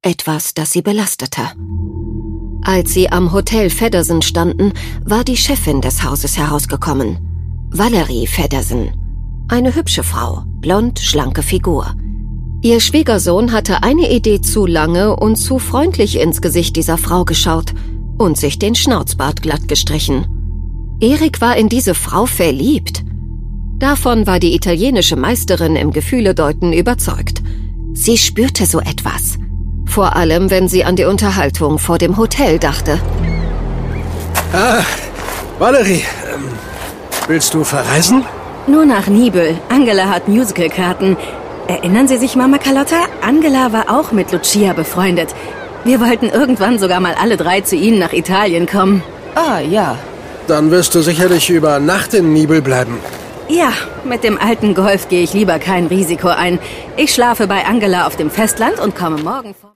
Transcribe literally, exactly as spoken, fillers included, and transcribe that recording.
etwas, das sie belastete. Als sie am Hotel Feddersen standen, war die Chefin des Hauses herausgekommen. Valerie Feddersen. Eine hübsche Frau, blond, schlanke Figur. Ihr Schwiegersohn hatte eine Idee zu lange und zu freundlich ins Gesicht dieser Frau geschaut und sich den Schnauzbart glatt gestrichen. Erik war in diese Frau verliebt. Davon war die italienische Meisterin im Gefühledeuten überzeugt. Sie spürte so etwas. Vor allem, wenn sie an die Unterhaltung vor dem Hotel dachte. Ah, Valerie, ähm, willst du verreisen? Nur nach Nibel. Angela hat Musicalkarten. Erinnern Sie sich, Mama Carlotta? Angela war auch mit Lucia befreundet. Wir wollten irgendwann sogar mal alle drei zu Ihnen nach Italien kommen. Ah, ja. Dann wirst du sicherlich über Nacht in Nibel bleiben. Ja, mit dem alten Golf gehe ich lieber kein Risiko ein. Ich schlafe bei Angela auf dem Festland und komme morgen vor...